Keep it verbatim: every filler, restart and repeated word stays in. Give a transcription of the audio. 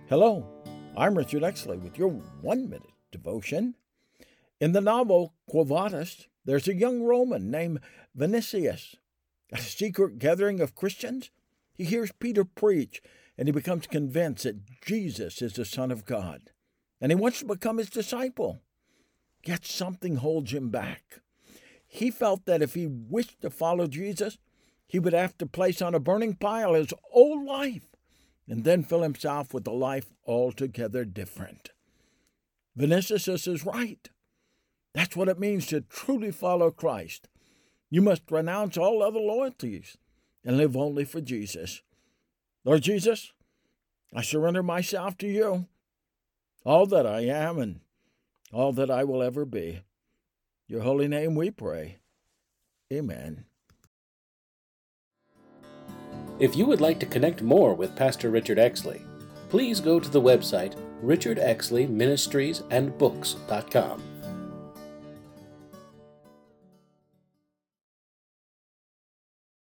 Hello, I'm Richard Exley with your one-minute devotion. In the novel Quo Vadis, there's a young Roman named Vinicius. At a secret gathering of Christians, he hears Peter preach, and he becomes convinced that Jesus is the Son of God, and he wants to become his disciple. Yet something holds him back. He felt that if he wished to follow Jesus, he would have to place on a burning pile his old life, and then fill himself with a life altogether different. Vinicius is right. That's what it means to truly follow Christ. You must renounce all other loyalties and live only for Jesus. Lord Jesus, I surrender myself to you, all that I am and all that I will ever be. Your holy name we pray. Amen. If you would like to connect more with Pastor Richard Exley, please go to the website richard exley ministries and books dot com.